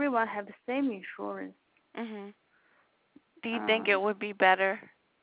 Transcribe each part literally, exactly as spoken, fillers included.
everyone have the same insurance. Mhm. Do you think it Um, would be better?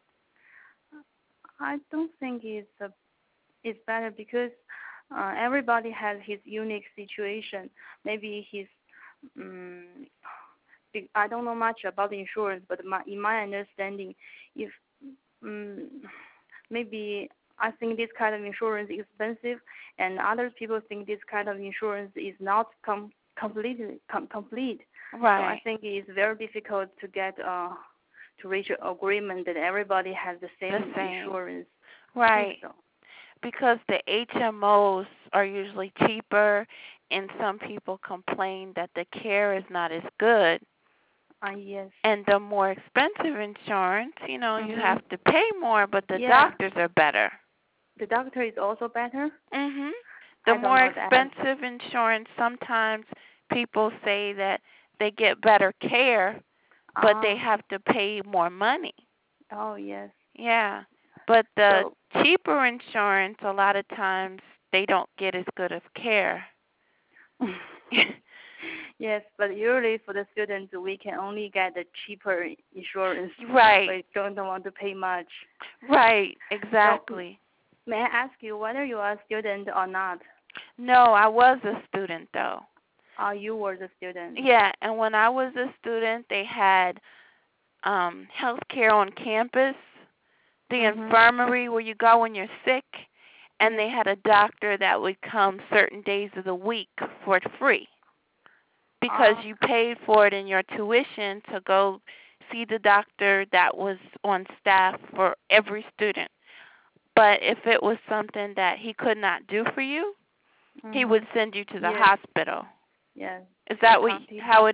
I don't think it's a, it's better because uh, everybody has his unique situation. Maybe his um, I don't know much about the insurance, but my, in my understanding, if um, maybe I think this kind of insurance is expensive, and other people think this kind of insurance is not com- completely com- complete. So I Right. think it's very difficult to get uh, to reach an agreement that everybody has the The same same. insurance. I think Right. so. Because the H M Os are usually cheaper, and some people complain that the care is not as good. Uh, yes. And the more expensive insurance, you know, you Mhm. have to pay more, but the Yeah. doctors are better. The doctor is also better. Mhm. The I don't more know that. expensive insurance, sometimes people say that they get better care, but they Ah. have to pay more money. Oh yes. Yeah. But the So cheaper insurance, a lot of times they don't get as good of care. yes, but usually for the students, we can only get the cheaper insurance. Right. We don't want to pay much. Right, So exactly. may I ask you whether you are a student or not? No, I was a student though. Or you were the student? Yeah, and when I was a student, they had um health care on campus, the Mhm. infirmary where you go when you're sick, and Yes. they had a doctor that would come certain days of the week for free because Ah. you paid for it in your tuition to go see the doctor that was on staff for every student. But if it was something that he could not do for you, he would Mhm. send you to the Yes. hospital. Yes. Is He that what talked. He how talked. it